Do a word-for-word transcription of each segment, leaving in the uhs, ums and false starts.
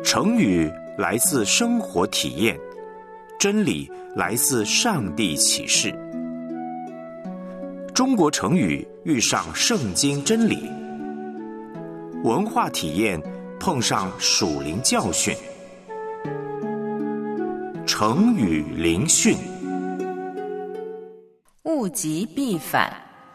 成语来自生活体验，真理来自上帝启示。中国成语遇上圣经真理，文化体验碰上属灵教训。成语灵讯。 物极必反。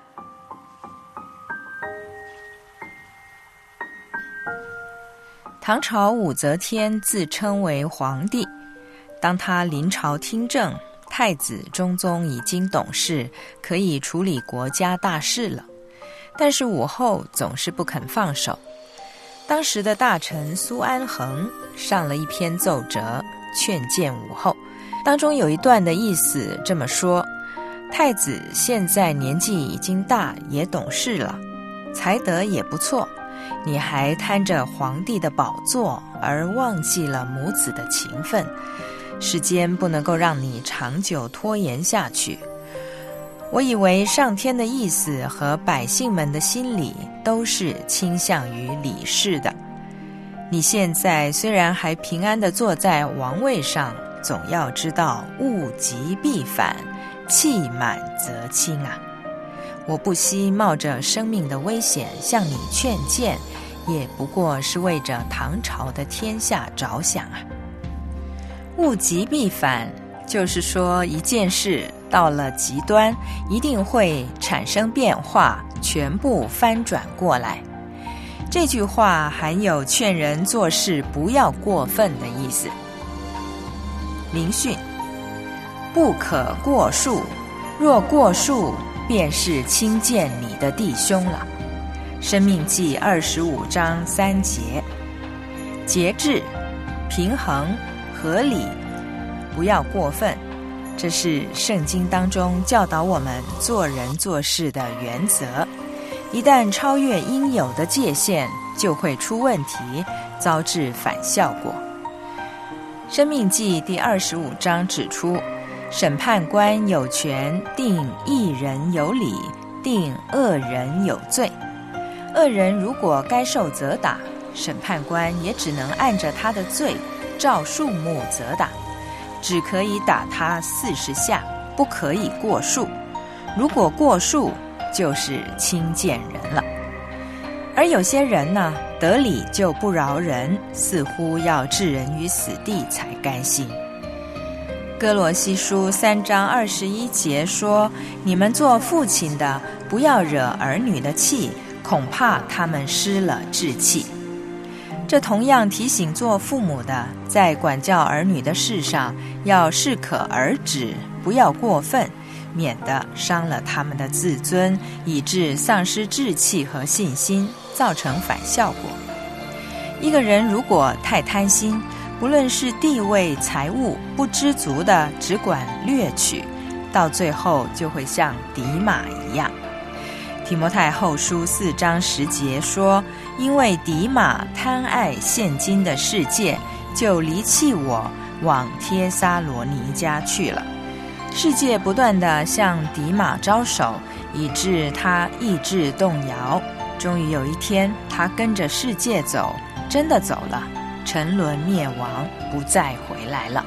唐朝武则天自称为皇帝，当他临朝听政，太子中宗已经懂事，可以处理国家大事了，但是武后总是不肯放手。当时的大臣苏安衡上了一篇奏折劝谏武后，当中有一段的意思这么说：太子现在年纪已经大，也懂事了，才德也不错，你还贪着皇帝的宝座而忘记了母子的情分，时间不能够让你长久拖延下去。我以为上天的意思和百姓们的心理都是倾向于李氏的。你现在虽然还平安地坐在王位上，总要知道物极必反，气满则倾啊！我不惜冒着生命的危险向你劝谏，也不过是为着唐朝的天下着想啊。物极必反，就是说一件事到了极端，一定会产生变化，全部翻转过来。这句话含有劝人做事不要过分的意思。灵训：不可过数，若过数，便是轻贱你的弟兄了。申命记二十五章三节。节制、平衡、合理，不要过分，这是圣经当中教导我们做人做事的原则。一旦超越应有的界限，就会出问题，遭致反效果。申命记第二十五章指出，审判官有权定义人有理，定恶人有罪。恶人如果该受责打，审判官也只能按着他的罪照数目责打，只可以打他四十下，不可以过数。如果过数，就是轻贱人了。而有些人呢，得理就不饶人，似乎要置人于死地才甘心。哥罗西书三章二十一节说：你们做父亲的，不要惹儿女的气，恐怕他们失了志气。这同样提醒做父母的，在管教儿女的事上要适可而止，不要过分，免得伤了他们的自尊，以致丧失志气和信心，造成反效果。一个人如果太贪心，不论是地位、财物，不知足的只管掠取，到最后就会像迪玛一样。提摩太后书四章十节说：因为迪玛贪爱现今的世界，就离弃我，往帖撒罗尼迦去了。世界不断地向迪玛招手，以致他意志动摇，终于有一天他跟着世界走，真的走了，沉沦灭亡，不再回来了。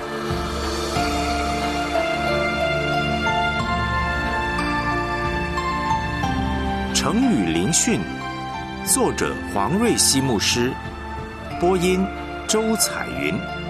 成语灵讯，作者黄瑞希牧师，播音周彩云。